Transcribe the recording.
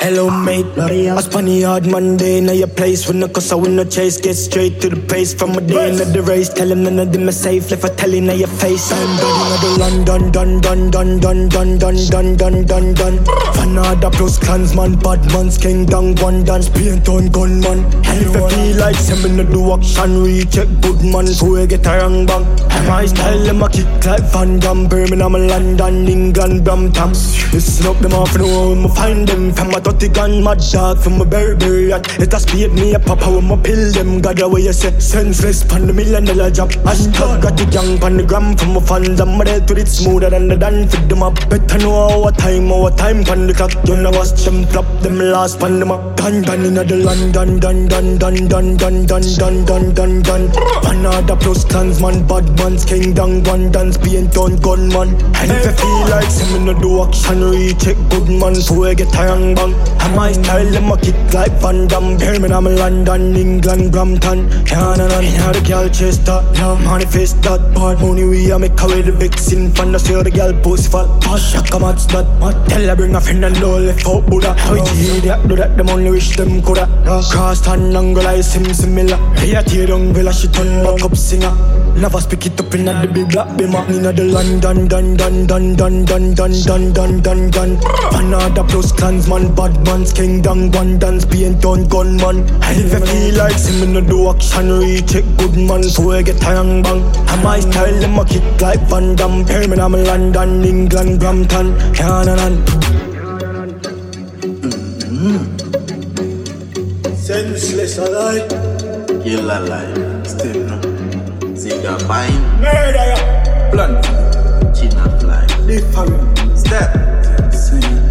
Hello mate, I spun the hard Monday. Now your place when the cuss I win no chase. Get straight to the pace from a day into the race. Tell him none of them are safe. Left a telling now your face. I'm done in the London, done. Fanada plus clansman, bad man's king down one dance. Paint on gunman. And if I feel like sending to do action, recheck good man. So I get a wrong bang. And my style them a kick like Van Damme. Birmingham, London, England, Brampton. Listen up them off and home. Find them from a 30 gun, mad dog from a Burberry yacht. Let us speed me a papa when my pill them. God away you say senseless pan the $1 million job. Hashtag got the gang pan the gram from my fans. I'm dead to it smoother than the dance. Fit them up better know our time pan the clock. You know watch them flop them last pan them up. Done in the London, done. Panada plus clansman, bad man's king down one dance. Paint on gunman. And if I feel like sending no do action, recheck good man. So I get a wrong bang. And my style, them a kick like Van Damme. Birmingham, London, England, Brampton. Can't the girl chase that, manifest that. Bad money we a make away the vixen. Fan the see the girl post fat. Shaka match that. Tell her bring a friend and no left out Buddha. How it idiot do that, them only wish them coulda. Cross and angle I sim similar. Hey a tear down villa, she turn back up singer. Never speak it up in the big black bimmer. Inna the London, done. Another plus clansman, bad man's king down one dance. Paint on gunman. And if I feel like singing no do action, recheck good man. So I get a wrong bang. And my style them a kick like Van Damme. Birmingham, London, England, Brampton. Senseless alive. Kill alive. Still no. Ziga fine. Murder. Blunt. China fly. Different. Step.